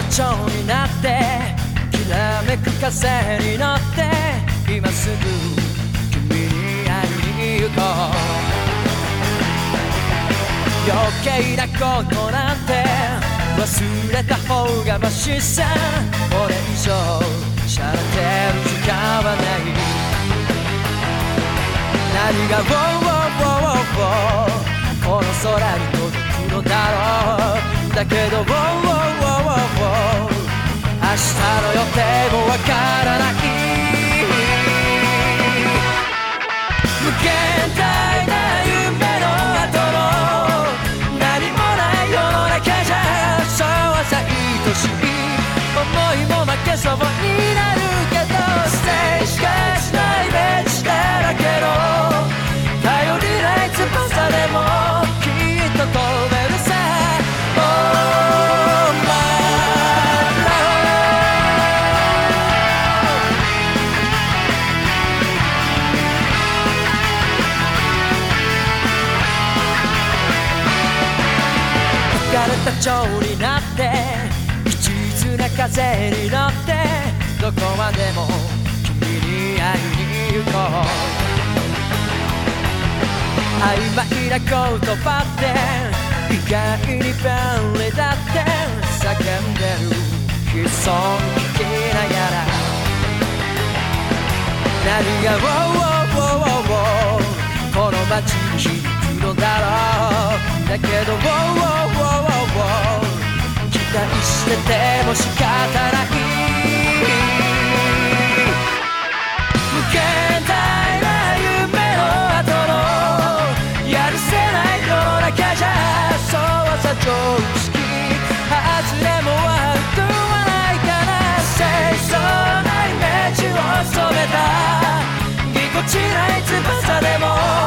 蝶になってきらめく風に乗って今すぐ君に会いに行こう。余計なことなんて忘れた方がマシさ。これ以上しゃれてる時間はない。何がこの空に届くのだろう。だけど明日の予定もわからない。無限大な夢の後の何もない世の中じゃそうさ愛しい思いも負けそうになるけど、ステージがしないイメージだらけの頼りない翼でもきっと飛べるさ。浮かれた蝶になって一途な風に乗ってどこまでも君に会いに行こう。曖昧な言葉って意外に便利だって叫んでる悲壮聞きながら何がこの街に響くのだろう。だけど期待してても仕方ない。無限大な夢の後のやるせない世の中じゃそうさ常識外れもあるとはないかな。清楚なイメージを染めたぎこちない翼でも